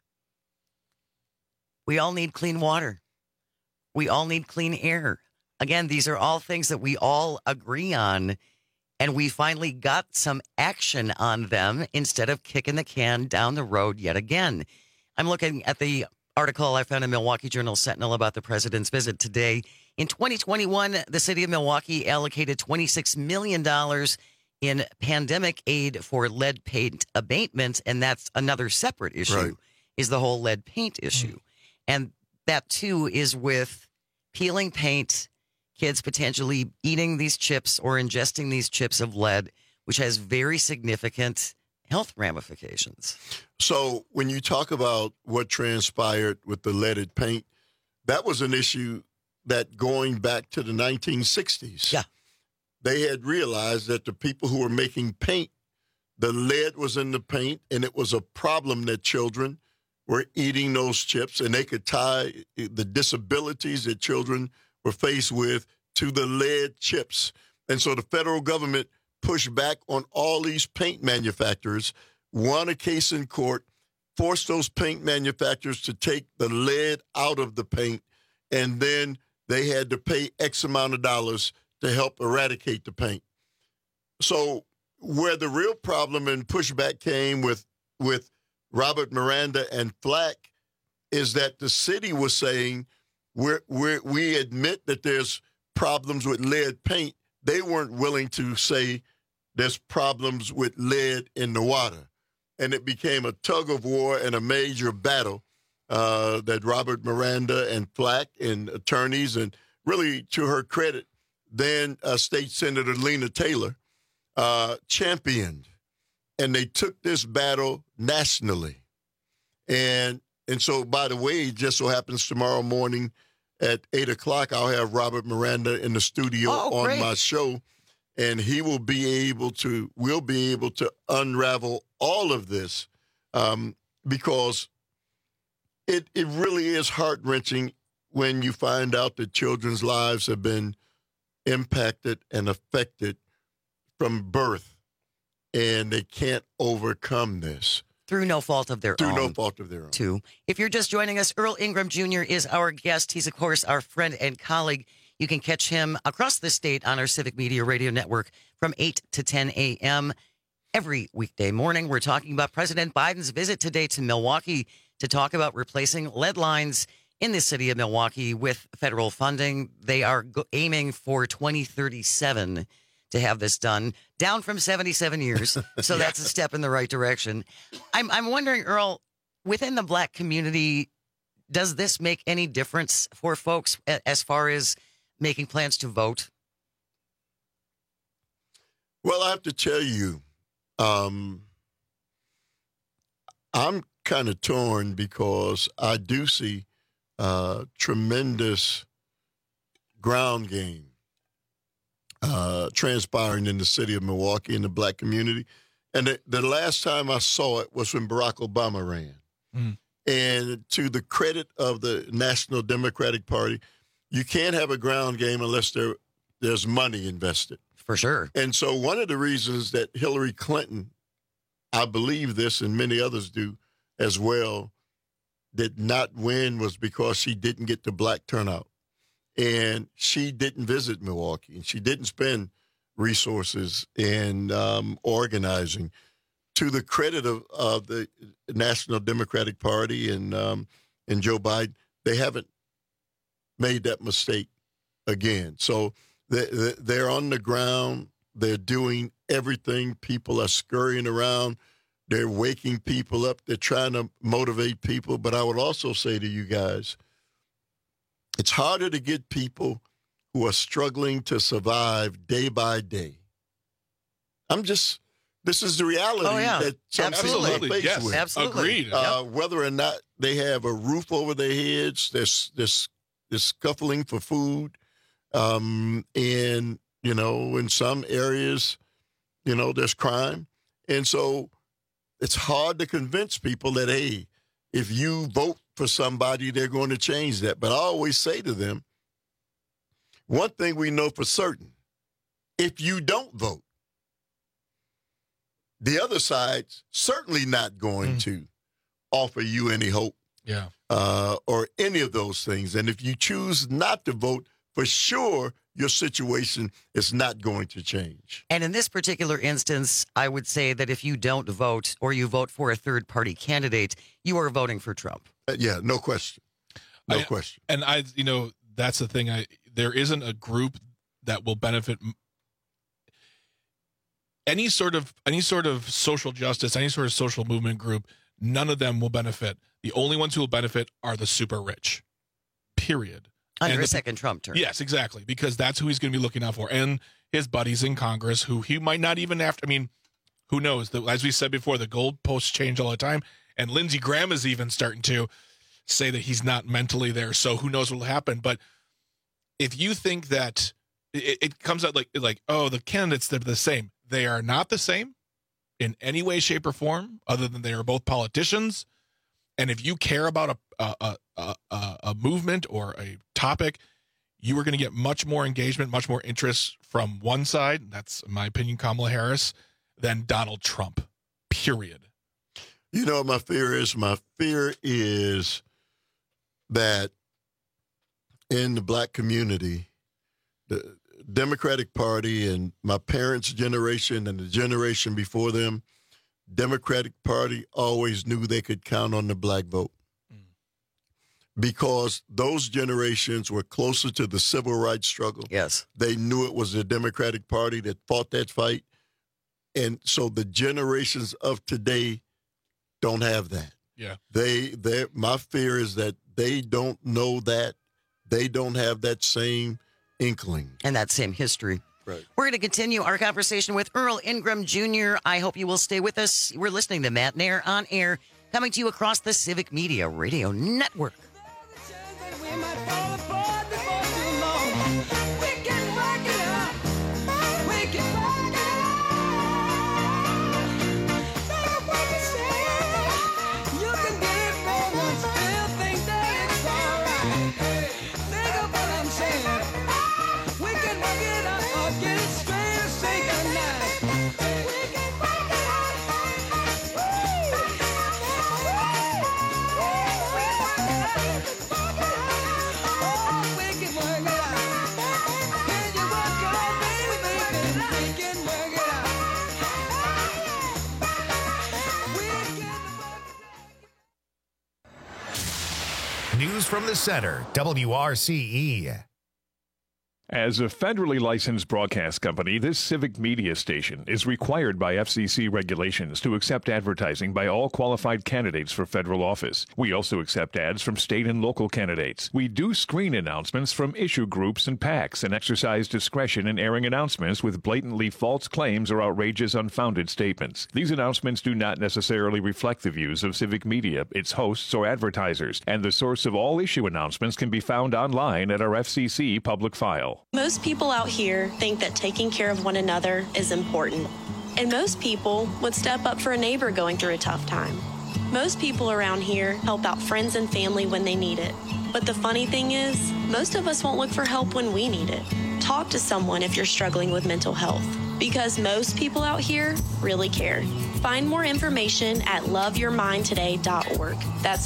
We all need clean water. We all need clean air. Again, these are all things that we all agree on, and we finally got some action on them instead of kicking the can down the road yet again. I'm looking at the article I found in Milwaukee Journal Sentinel about the president's visit today. In 2021, the city of Milwaukee allocated $26 million in pandemic aid for lead paint abatement, and that's another separate issue, is the whole lead paint issue. And that, too, is with peeling paint, kids potentially eating these chips or ingesting these chips of lead, which has very significant health ramifications. So when you talk about what transpired with the leaded paint, that was an issue that going back to the 1960s, they had realized that the people who were making paint, the lead was in the paint, and it was a problem that children were eating those chips, and they could tie the disabilities that children were faced with to the lead chips. And so the federal government pushed back on all these paint manufacturers, won a case in court, forced those paint manufacturers to take the lead out of the paint, and then they had to pay X amount of dollars to help eradicate the paint. So where the real problem and pushback came with Robert Miranda and Flack is that the city was saying, we admit that there's problems with lead paint. They weren't willing to say there's problems with lead in the water. And it became a tug of war and a major battle that Robert Miranda and Flack and attorneys, and really to her credit, then State Senator Lena Taylor championed. And they took this battle nationally. And so, by the way, it just so happens tomorrow morning at 8 o'clock, I'll have Robert Miranda in the studio on my show, and we'll be able to unravel all of this because it really is heart-wrenching when you find out that children's lives have been impacted and affected from birth, and they can't overcome this. Through no fault of their own. Through no fault of their own. Too. If you're just joining us, Earl Ingram Jr. is our guest. He's, of course, our friend and colleague. You can catch him across the state on our Civic Media Radio Network from 8 to 10 a.m. every weekday morning. We're talking about President Biden's visit today to Milwaukee to talk about replacing lead lines in the city of Milwaukee with federal funding. They are aiming for 2037 to have this done, down from 77 years. So that's a step in the right direction. I'm wondering, Earl, within the Black community, does this make any difference for folks as far as making plans to vote? Well, I have to tell you, I'm kind of torn because I do see tremendous ground game transpiring in the city of Milwaukee in the Black community. And the last time I saw it was when Barack Obama ran. Mm. And to the credit of the National Democratic Party, you can't have a ground game unless there's money invested. For sure. And so one of the reasons that Hillary Clinton, I believe this and many others do as well, did not win was because she didn't get the Black turnout. And she didn't visit Milwaukee, and she didn't spend resources in organizing. To the credit of the National Democratic Party and Joe Biden, they haven't made that mistake again. So they're on the ground. They're doing everything. People are scurrying around. They're waking people up. They're trying to motivate people. But I would also say to you guys, it's harder to get people who are struggling to survive day by day. This is the reality that some people are faced with. Absolutely. Agreed. Whether or not they have a roof over their heads, there's scuffling for food. And, in some areas, there's crime. And so it's hard to convince people that, hey, if you vote for somebody, they're going to change that. But I always say to them, one thing we know for certain, if you don't vote, the other side's certainly not going to offer you any hope or any of those things. And if you choose not to vote, for sure, your situation is not going to change. And in this particular instance, I would say that if you don't vote or you vote for a third-party candidate, you are voting for Trump. Yeah, no question. No question. And that's the thing. There isn't a group that will benefit any sort of social justice, any sort of social movement group. None of them will benefit. The only ones who will benefit are the super rich. Period. Under a second Trump term. Yes, exactly. Because that's who he's going to be looking out for. And his buddies in Congress, who he might not even have to, who knows? As we said before, the goalposts change all the time. And Lindsey Graham is even starting to say that he's not mentally there. So who knows what will happen. But if you think that it comes out like, oh, the candidates, they're the same. They are not the same in any way, shape, or form, other than they are both politicians. And if you care about a movement or a topic, you are going to get much more engagement, much more interest from one side, that's, in my opinion, Kamala Harris, than Donald Trump, period. You know what my fear is? My fear is that in the Black community, the Democratic Party and my parents' generation and the generation before them, Democratic Party always knew they could count on the Black vote because those generations were closer to the civil rights struggle. Yes. They knew it was the Democratic Party that fought that fight. And so the generations of today don't have that. Yeah. My fear is that they don't know that. They don't have that same inkling. And that same history. Right. We're going to continue our conversation with Earl Ingram Jr. I hope you will stay with us. We're listening to Matt Nair on Air, coming to you across the Civic Media Radio Network. News from the center, WRCE. As a federally licensed broadcast company, this civic media station is required by FCC regulations to accept advertising by all qualified candidates for federal office. We also accept ads from state and local candidates. We do screen announcements from issue groups and PACs and exercise discretion in airing announcements with blatantly false claims or outrageous unfounded statements. These announcements do not necessarily reflect the views of civic media, its hosts, or advertisers, and the source of all issue announcements can be found online at our FCC public file. Most people out here think that taking care of one another is important. And most people would step up for a neighbor going through a tough time. Most people around here help out friends and family when they need it. But the funny thing is, most of us won't look for help when we need it. Talk to someone if you're struggling with mental health, because most people out here really care. Find more information at loveyourmindtoday.org. That's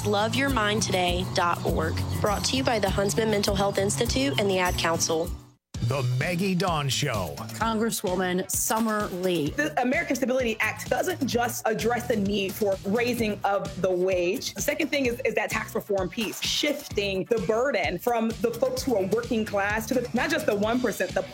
loveyourmindtoday.org. Brought to you by the Huntsman Mental Health Institute and the Ad Council. The Maggie Dawn Show. Congresswoman Summer Lee. The American Stability Act doesn't just address the need for raising of the wage. The second thing is that tax reform piece, shifting the burden from the folks who are working class to not just the 1%, the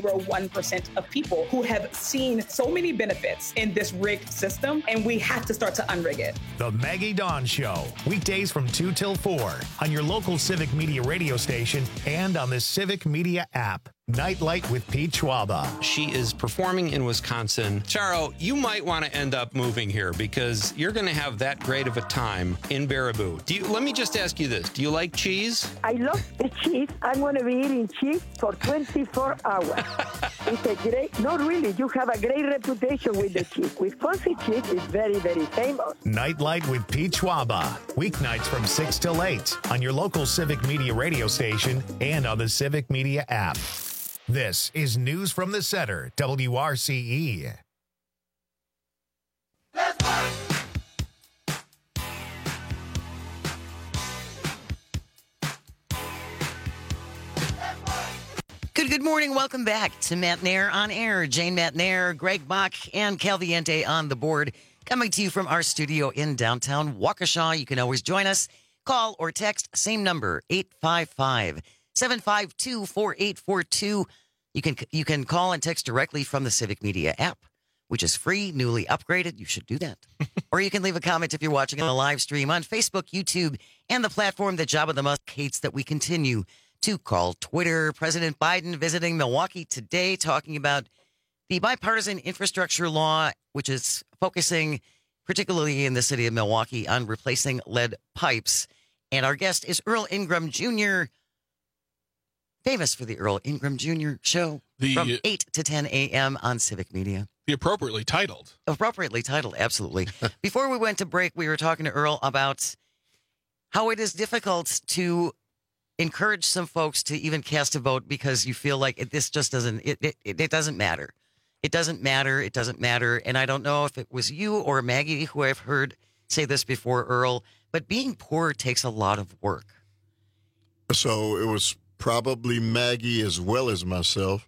0.01% of people who have seen so many benefits in this rigged system, and we have to start to unrig it. The Maggie Dawn Show, weekdays from 2 till 4 on your local Civic Media radio station and on the Civic Media app. Nightlight with Pete Schwaba. She is performing in Wisconsin. Charo, you might want to end up moving here because you're going to have that great of a time in Baraboo. Let me just ask you this. Do you like cheese? I love the cheese. I'm going to be eating cheese for 24 hours. It's a great, not really, you have a great reputation with the cheese. Wisconsin cheese is very, very famous. Nightlight with Pete Schwaba. Weeknights from 6 till 8 on your local Civic Media radio station and on the Civic Media app. This is News from the Center, WRCE. Good morning. Welcome back to Matt Nair on Air. Jane Matt Nair, Greg Bach, and Calviente on the board. Coming to you from our studio in downtown Waukesha. You can always join us. Call or text, same number, 855-752-4842. You can call and text directly from the Civic Media app, which is free, newly upgraded. You should do that. Or you can leave a comment if you're watching on a live stream on Facebook, YouTube, and the platform that Jabba the Musk hates that we continue to call Twitter. President Biden visiting Milwaukee today, talking about the bipartisan infrastructure law, which is focusing particularly in the city of Milwaukee on replacing lead pipes. And our guest is Earl Ingram Jr., famous for the Earl Ingram Jr. show from 8 to 10 a.m. on Civic Media. The appropriately titled. Appropriately titled, absolutely. Before we went to break, we were talking to Earl about how it is difficult to encourage some folks to even cast a vote because you feel like this just doesn't, it doesn't matter. It doesn't matter. It doesn't matter. And I don't know if it was you or Maggie who I've heard say this before, Earl, but being poor takes a lot of work. So it was probably Maggie as well as myself.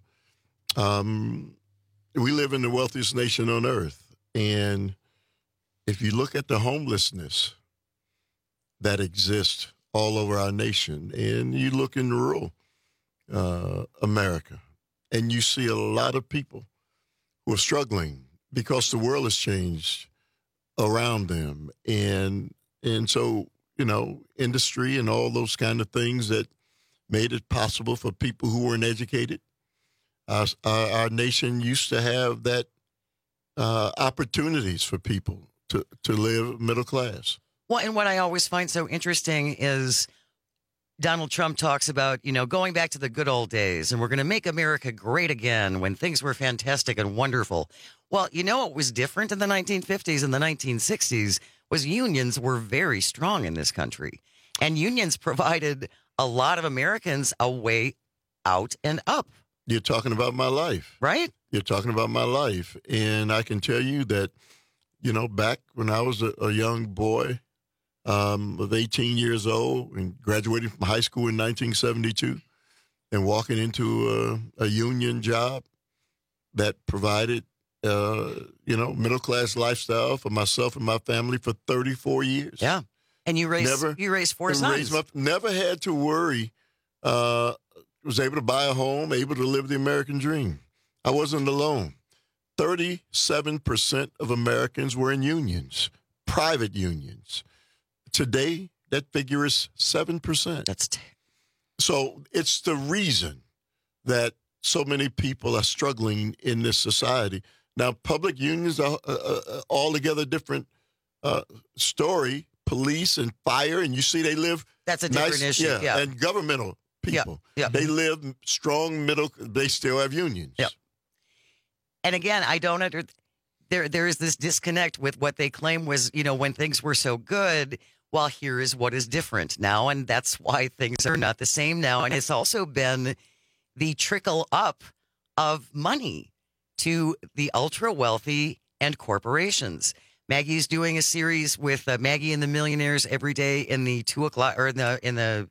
We live in the wealthiest nation on earth. And if you look at the homelessness that exists all over our nation, and you look in rural America, and you see a lot of people who are struggling because the world has changed around them. And so, industry and all those kind of things that made it possible for people who weren't educated. Our nation used to have that opportunities for people to live middle class. Well, and what I always find so interesting is Donald Trump talks about, going back to the good old days, and we're going to make America great again when things were fantastic and wonderful. Well, what was different in the 1950s and the 1960s was unions were very strong in this country. And unions provided a lot of Americans a way out and up. You're talking about my life. Right? You're talking about my life. And I can tell you that, back when I was a young boy, of 18 years old and graduating from high school in 1972 and walking into a union job that provided, middle-class lifestyle for myself and my family for 34 years. Yeah. And you raised four sons. Never had to worry was able to buy a home, able to live the American dream. I wasn't alone. 37% of Americans were in unions, private unions. Today, that figure is 7%. So it's the reason that so many people are struggling in this society. Now, public unions are altogether different story. Police and fire, and you see they live. That's a different issue. Yeah, and governmental people. Yeah. They live strong middle. They still have unions. Yep. And again, I don't there is this disconnect with what they claim was, when things were so good. Well, here is what is different now, and that's why things are not the same now. And it's also been the trickle up of money to the ultra wealthy and corporations. Maggie's doing a series with Maggie and the Millionaires every day in the 2 o'clock or in the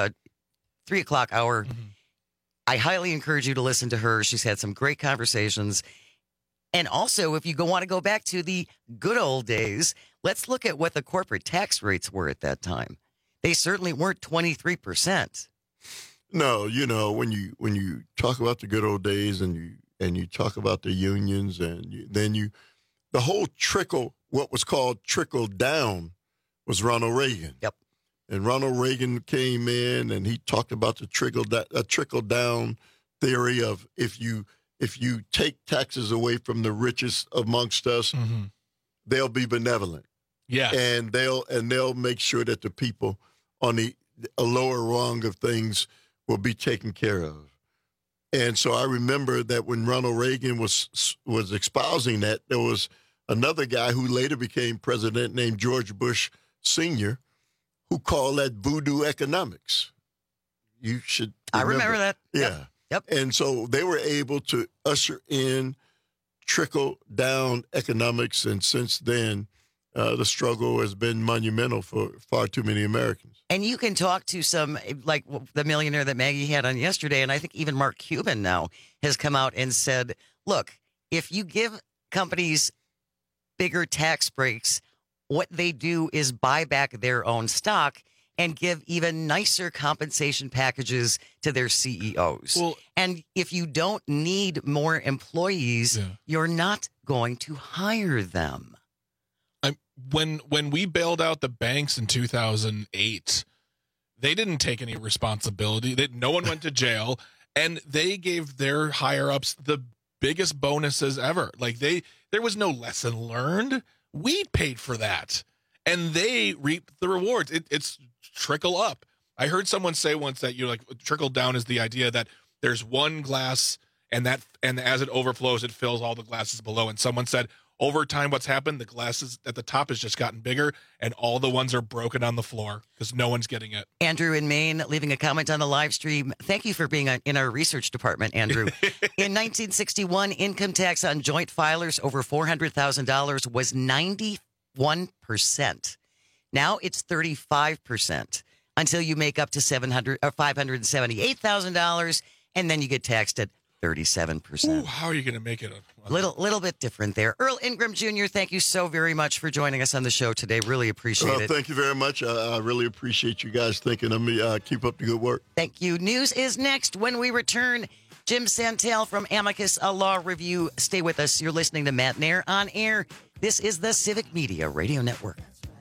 3 o'clock hour. Mm-hmm. I highly encourage you to listen to her. She's had some great conversations. And also, if you want to go back to the good old days, let's look at what the corporate tax rates were at that time. They certainly weren't 23%. No, when you talk about the good old days and you talk about the unions and the whole what was called trickle down was Ronald Reagan. Yep. And Ronald Reagan came in and he talked about the trickle down theory of if you take taxes away from the richest amongst us, mm-hmm. they'll be benevolent. Yeah. And they'll make sure that the people on a lower rung of things will be taken care of. And so I remember that when Ronald Reagan was espousing that, there was another guy who later became president named George Bush Sr., who called that voodoo economics. You should remember. I remember that. Yeah. Yep. And so they were able to usher in trickle-down economics, and since then, the struggle has been monumental for far too many Americans. And you can talk to some, like the millionaire that Maggie had on yesterday, and I think even Mark Cuban now has come out and said, look, if you give companies bigger tax breaks, what they do is buy back their own stock and give even nicer compensation packages to their CEOs. Well, and if you don't need more employees, you're not going to hire them. When we bailed out the banks in 2008, they didn't take any responsibility. No one went to jail, and they gave their higher-ups the biggest bonuses ever. Like there was no lesson learned. We paid for that, and they reaped the rewards. It's trickle up. I heard someone say once that trickle down is the idea that there's one glass, and as it overflows, it fills all the glasses below. And someone said, over time, what's happened, the glasses at the top has just gotten bigger, and all the ones are broken on the floor because no one's getting it. Andrew in Maine leaving a comment on the live stream. Thank you for being in our research department, Andrew. In 1961, income tax on joint filers over $400,000 was 91%. Now it's 35% until you make up to $578,000, and then you get taxed at 37%. Ooh, how are you going to make it? Little bit different there. Earl Ingram Jr., thank you so very much for joining us on the show today. Really appreciate it. Thank you very much. I really appreciate you guys thinking of me. Keep up the good work. Thank you. News is next when we return. Jim Santel from Amicus, a law review. Stay with us. You're listening to Matt Nair on air. This is the Civic Media Radio Network.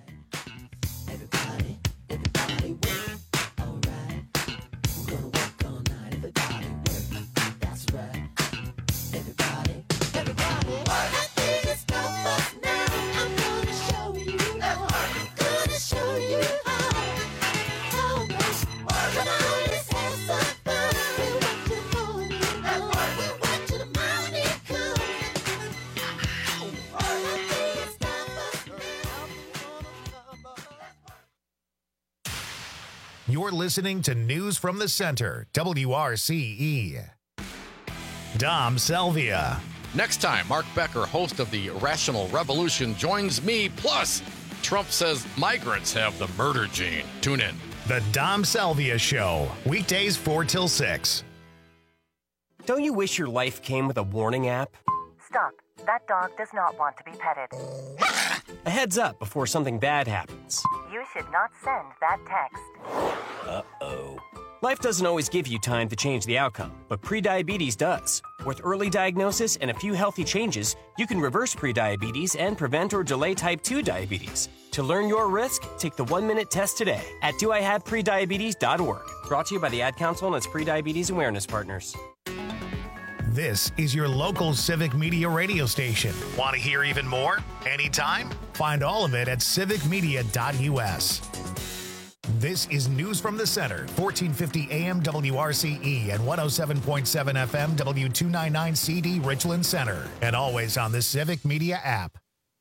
You're listening to News from the Center, WRCE. Dom Selvia. Next time, Mark Becker, host of the Rational Revolution, joins me. Plus, Trump says migrants have the murder gene. Tune in. The Dom Selvia Show, weekdays 4 till 6. Don't you wish your life came with a warning app? Stop. That dog does not want to be petted. A heads up before something bad happens. You should not send that text. Uh-oh. Life doesn't always give you time to change the outcome, but prediabetes does. With early diagnosis and a few healthy changes, you can reverse prediabetes and prevent or delay type 2 diabetes. To learn your risk, take the 1-minute test today at doihaveprediabetes.org. Brought to you by the Ad Council and its prediabetes awareness partners. This is your local Civic Media radio station. Want to hear even more? Anytime? Find all of it at civicmedia.us. This is News from the Center, 1450 AM WRCE and 107.7 FM W299CD Richland Center, and always on the Civic Media app.